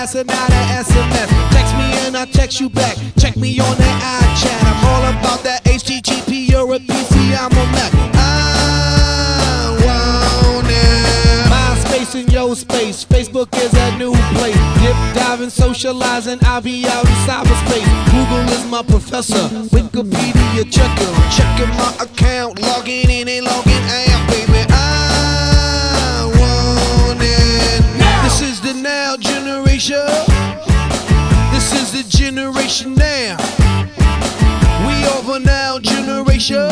blasting out an SMS. Text me and I text you back. Check me on that iChat. I'm all about that HTTP. You're a PC, I'm a Mac. I want it. MySpace in your space. Facebook is a new place. Dip, diving, socializing. I'll be out in cyberspace. Google is my professor. Wikipedia checker. Checking my account. Logging in and logging out, baby. I want it. This is the now generation. This is the generation now. We over now generation.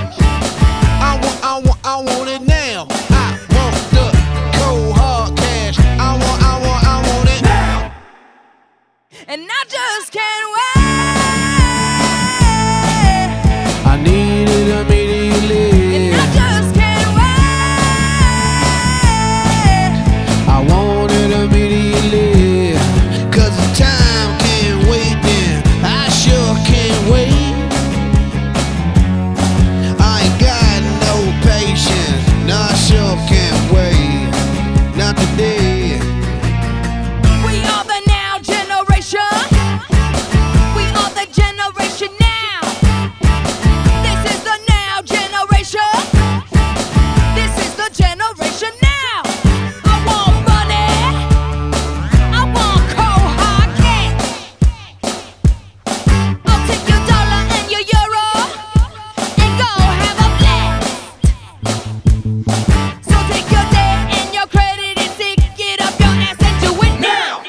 I want it now. I want the cold hard cash. I want it now. And I just can't wait. I need it immediately. And I just can't wait. I want it immediately. Cause the time can't wait then. I sure can't wait. I ain't got no patience. No, I sure can't wait. Not today. We are the now generation. We are the generation now. This is the now generation. This is the generation now. I want money. I want cold hard cash. I'll take your dollar and your euro and go have a blast. So take your debt and your credit and stick it up your ass and do it now.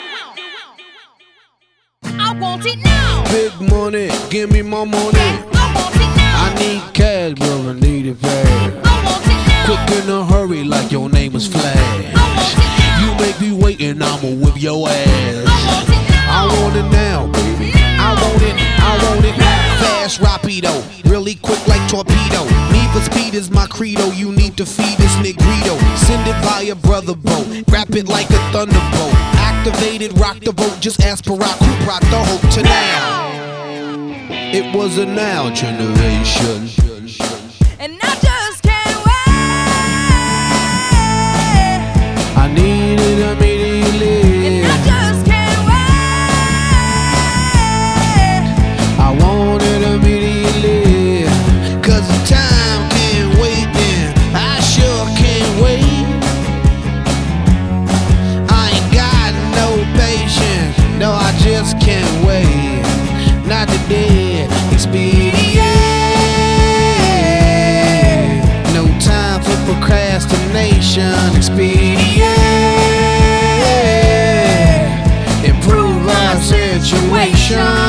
I want it now. Big money, give me my money. I want it now. I need cash, bro, I need it fast. I want it now. Quick in a hurry like your name is Flash. I want it now. You make me wait and I'ma whip your ass. I want it now. I want it now, baby. I want it, I want it. Fast rapido, really quick like torpedo. Need for speed is my credo. You need to feed this negrito. Send it via brother boat. Wrap it like a thunderbolt. Activated, rock the boat. Just ask Barack who brought the hope to now. It was a now generation. And I just can't wait. I need it immediately. And I just can't wait. I want it immediately. Cause the time can't wait then. I sure can't wait. I ain't got no patience. No, I just can't wait. Not today. Expedient. No time for procrastination. Expedient. Improve our situation.